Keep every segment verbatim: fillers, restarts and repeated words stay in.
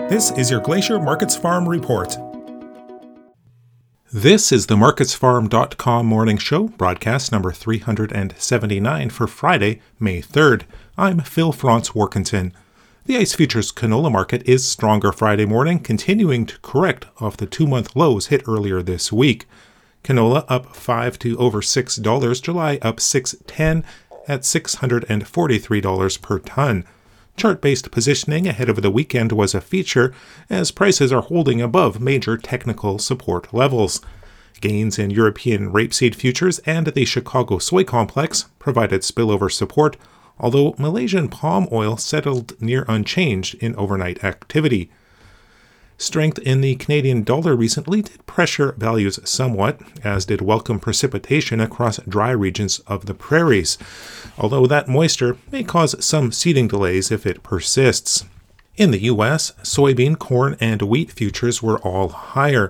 This is your Glacier Markets Farm Report. This is the markets farm dot com morning show, broadcast number three hundred seventy-nine for Friday, May third. I'm Phil Franz-Warkentin. The ICE Futures canola market is stronger Friday morning, continuing to correct off the two-month lows hit earlier this week. Canola up five to over six dollars, July up six dollars and ten cents at six hundred forty-three dollars per ton. Chart-based positioning ahead of the weekend was a feature, as prices are holding above major technical support levels. Gains in European rapeseed futures and the Chicago soy complex provided spillover support, although Malaysian palm oil settled near unchanged in overnight activity. Strength in the Canadian dollar recently did pressure values somewhat, as did welcome precipitation across dry regions of the prairies, although that moisture may cause some seeding delays if it persists. In the U S, soybean, corn, and wheat futures were all higher.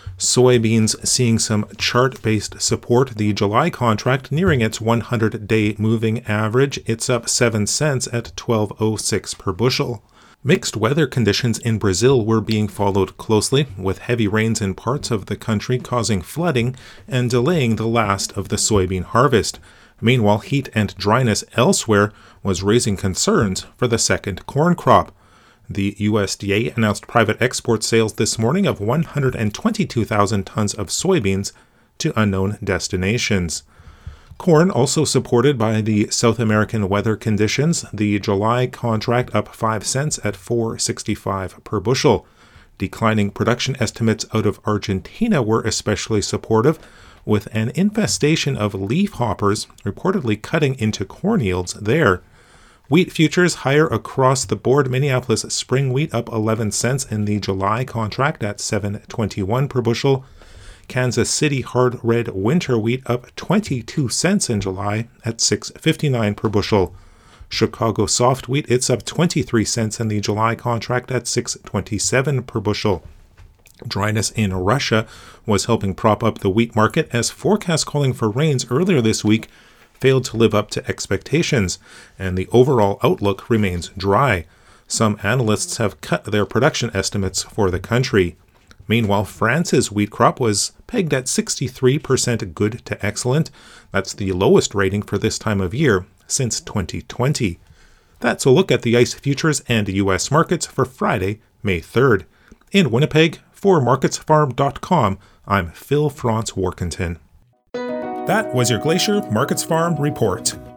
Soybeans seeing some chart-based support, the July contract nearing its one hundred day moving average. It's up seven cents at twelve oh six per bushel. Mixed weather conditions in Brazil were being followed closely, with heavy rains in parts of the country causing flooding and delaying the last of the soybean harvest. Meanwhile, heat and dryness elsewhere was raising concerns for the second corn crop. The U S D A announced private export sales this morning of one hundred twenty-two thousand tons of soybeans to unknown destinations. Corn also supported by the South American weather conditions, the July contract up five cents at four dollars and sixty-five cents per bushel. Declining production estimates out of Argentina were especially supportive, with an infestation of leafhoppers reportedly cutting into corn yields there. Wheat futures higher across the board. Minneapolis spring wheat up eleven cents in the July contract at seven dollars and twenty-one cents per bushel. Kansas City hard red winter wheat up twenty-two cents in July at six dollars and fifty-nine cents per bushel. Chicago soft wheat, it's up twenty-three cents in the July contract at six dollars and twenty-seven cents per bushel. Dryness in Russia was helping prop up the wheat market, as forecasts calling for rains earlier this week failed to live up to expectations, and the overall outlook remains dry. Some analysts have cut their production estimates for the country. Meanwhile, France's wheat crop was pegged at sixty-three percent good to excellent. That's the lowest rating for this time of year since twenty twenty. That's a look at the ICE futures and U S markets for Friday, May third. In Winnipeg, for markets farm dot com, I'm Phil Franz-Warkentin. That was your Glacier Markets Farm Report.